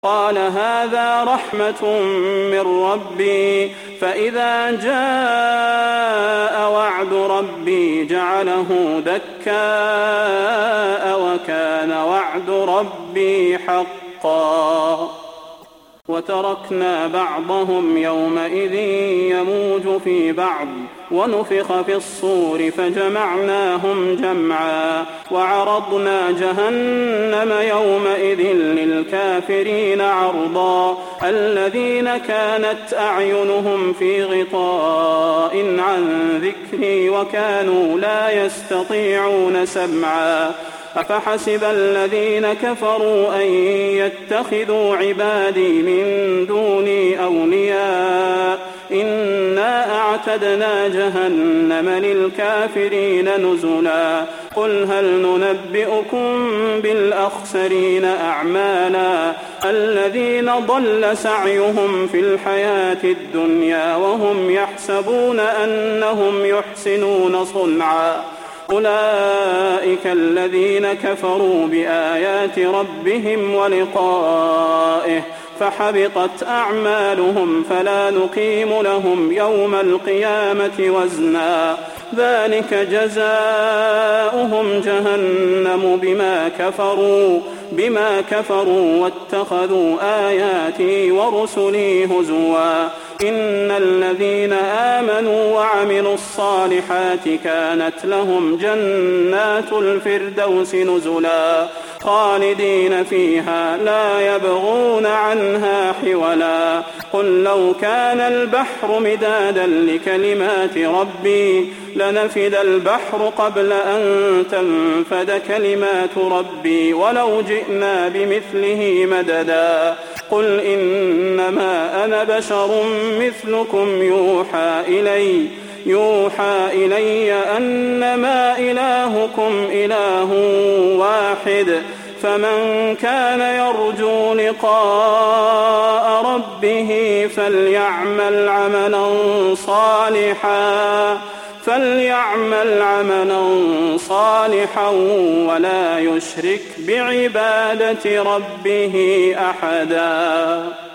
قال هذا رحمة من ربي فإذا جاء وعد ربي جعله دكاء وكان وعد ربي حقا وتركنا بعضهم يومئذ يموج في بعض ونفخ في الصور فجمعناهم جمعا وعرضنا جهنم يومئذ للكافرين عرضا الذين كانت أعينهم في غطاء عن ذكري وكانوا لا يستطيعون سمعا أفحسب الذين كفروا أن يتخذوا عبادي من دوني أولياء إنا أعتدنا جهنم للكافرين نزلا قل هل ننبئكم بالأخسرين أعمالا الذين ضل سعيهم في الحياة الدنيا وهم يحسبون أنهم يحسنون صنعا أولئك الذين كفروا بآيات ربهم ولقائه فحبطت أعمالهم فلا نقيم لهم يوم القيامة وزنا ذلك جزاؤهم جهنم بما كفروا واتخذوا آياتي ورسلي هزوا إن الذين آمنوا وعملوا الصالحات كانت لهم جنات الفردوس نزلا خالدين فيها لا يبغون عنها حولا قل لو كان البحر مدادا لكلمات ربي لنفد البحر قبل أن تنفد كلمات ربي ولو جئنا بمثله مددا قل إنما أنا بشر مثلكم يوحى إلي أنما إلهكم إله واحد فمن كان يرجو لقاء ربه فليعمل عملا صالحا ولا يشرك بعبادة ربه أحدا.